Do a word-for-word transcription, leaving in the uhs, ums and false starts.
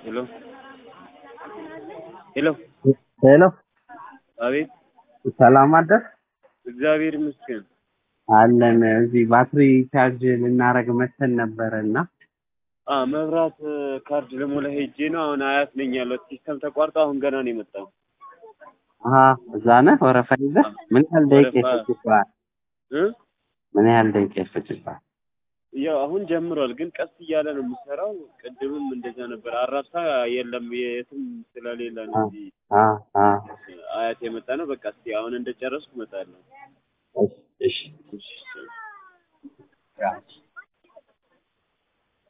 ሄሎ ሄሎ ሄሎ አቤት ሰላም አደር እግዚአብሔር ይመስገን አለን እዚህ ባትሪ ቻርጅ ልናረግ መተን ነበርና አ መብራት ካርድ ለሞላ ሄጄ ነው አሁን አያት ነኝ ያለው ሲስተም ተቋርጦ አሁን ገና ነው የመጣው አሃ እዛ ነህ ወረፋ ይዘህ ምን ያህል ደቂቃ ይፈጅብሃል እ ምን ያህል ደቂቃ ይፈጅብሃል ያው አሁን ጀምሯል ግን ቀስ እያለ ነው የሚሰራው ቅድምም እንደዛ ነበር አራብሳ የለም የትም ስለሌለ ነው እንጂ አ አ አያት የመጣ ነው በቃ እስቲ አሁን እንደጨረስኩ እመጣለሁ እሺ እሺ